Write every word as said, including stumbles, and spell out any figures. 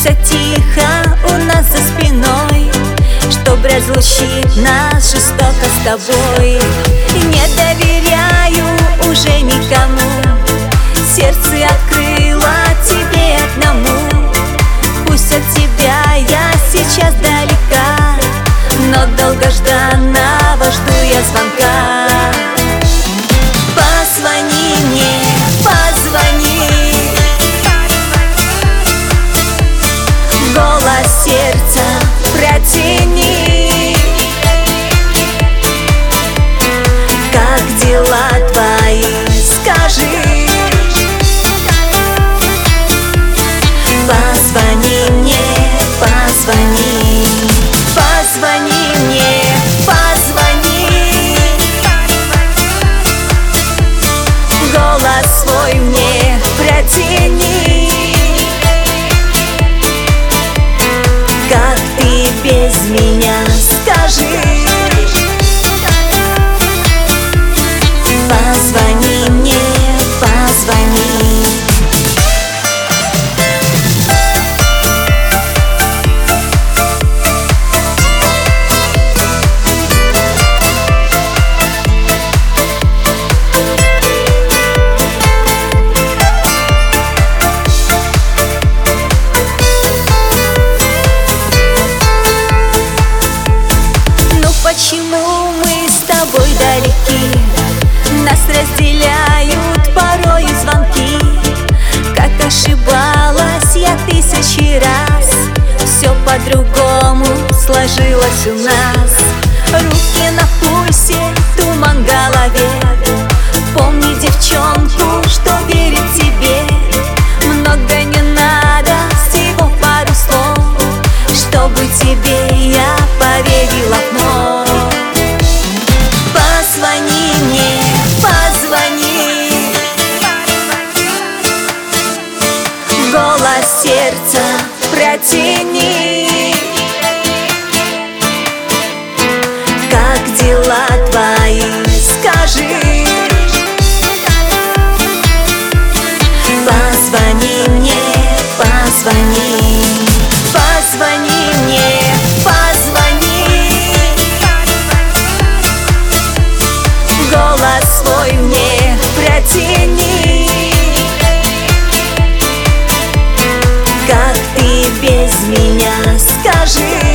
все тихо у нас за спиной, чтоб разлучить нас жестоко с тобой. И не доверяю уже никому, сердце открыла тебе одному. Пусть от тебя я сейчас далека, но долгожданного жду я звонка. Позвони мне, позвони, голос сердца протяни. Как дела твои, скажи. Позвони мне, позвони, позвони мне, позвони. Голос свой мне протяни. Как ты без меня, скажи. Позвони мне, позвони. Почему мы с тобой далеки? Нас разделяют порою звонки. Как ошибалась я тысячи раз, все по-другому сложилось у нас. Руки на пульсе, туман в голове. Помни девчонку, что верит тебе. Много не надо, всего пару слов, чтобы тебе я поверила вновь. Позвони мне, позвони, голос сердца протяни. Как дела твои, скажи. Позвони мне, позвони, позвони мне, позвони. Голос свой мне протяни. Как ты без меня, скажи.